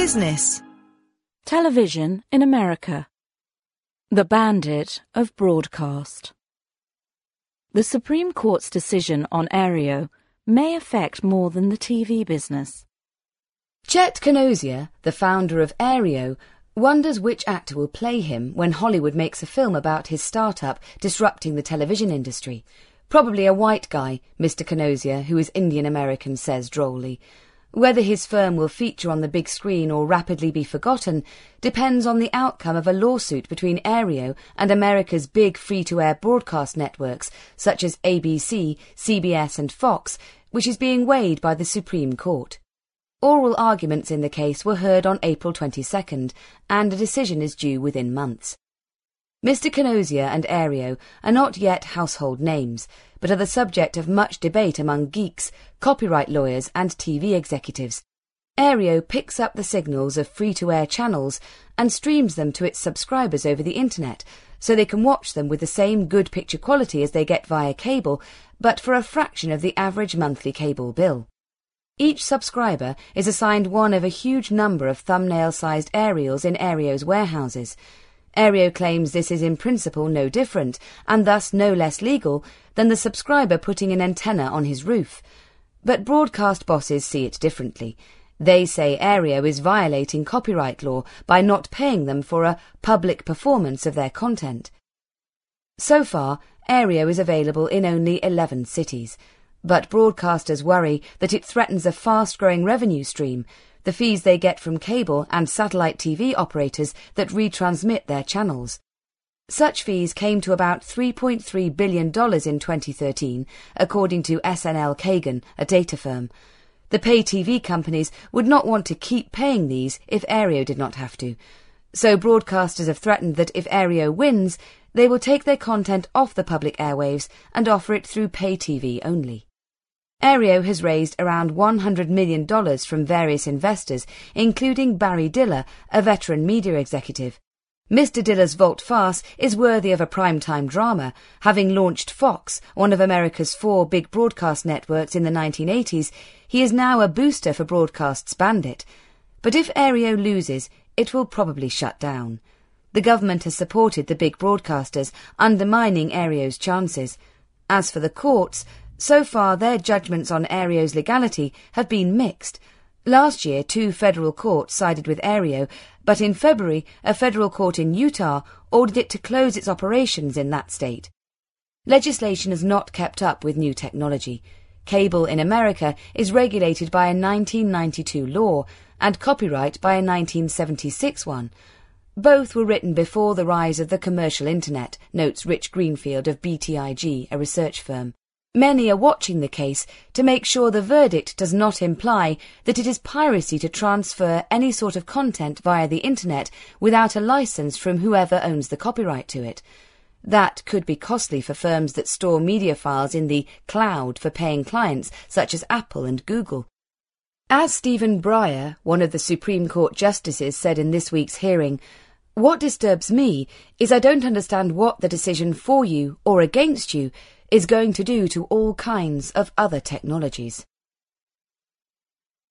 Business. Television in America. The Bandit of Broadcast. The Supreme Court's decision on Aereo may affect more than the TV business. Chet Kanosia, the founder of Aereo, wonders which actor will play him when Hollywood makes a film about his startup disrupting the television industry. Probably a white guy, Mr. Kanosia, who is Indian-American, says drolly. Whether his firm will feature on the big screen or rapidly be forgotten depends on the outcome of a lawsuit between Aereo and America's big free-to-air broadcast networks such as ABC, CBS and Fox, which is being weighed by the Supreme Court. Oral arguments in the case were heard on April 22nd, and a decision is due within months. Mr. Kanosia and Aereo are not yet household names, but are the subject of much debate among geeks, copyright lawyers and TV executives. Aereo picks up the signals of free-to-air channels and streams them to its subscribers over the internet, so they can watch them with the same good picture quality as they get via cable, but for a fraction of the average monthly cable bill. Each subscriber is assigned one of a huge number of thumbnail-sized aerials in Aereo's warehouses. Aereo claims this is in principle no different, and thus no less legal, than the subscriber putting an antenna on his roof. But broadcast bosses see it differently. They say Aereo is violating copyright law by not paying them for a public performance of their content. So far, Aereo is available in only 11 cities, but broadcasters worry that it threatens a fast-growing revenue stream, the fees they get from cable and satellite TV operators that retransmit their channels. Such fees came to about $3.3 billion in 2013, according to SNL Kagan, a data firm. The pay TV companies would not want to keep paying these if Aereo did not have to. So broadcasters have threatened that if Aereo wins, they will take their content off the public airwaves and offer it through pay TV only. Aereo has raised around $100 million from various investors, including Barry Diller, a veteran media executive. Mr. Diller's volte-face is worthy of a primetime drama. Having launched Fox, one of America's 4 big broadcast networks in the 1980s, he is now a booster for broadcast's Bandit. But if Aereo loses, it will probably shut down. The government has supported the big broadcasters, undermining Aereo's chances. As for the courts, so far their judgments on Aereo's legality have been mixed. Last year, 2 federal courts sided with Aereo, but in February, a federal court in Utah ordered it to close its operations in that state. Legislation has not kept up with new technology. Cable in America is regulated by a 1992 law and copyright by a 1976 one. Both were written before the rise of the commercial internet, notes Rich Greenfield of BTIG, a research firm. Many are watching the case to make sure the verdict does not imply that it is piracy to transfer any sort of content via the internet without a license from whoever owns the copyright to it. That could be costly for firms that store media files in the cloud for paying clients such as Apple and Google. As Stephen Breyer, one of the Supreme Court justices, said in this week's hearing, "What disturbs me is I don't understand what the decision for you or against you is going to do to all kinds of other technologies."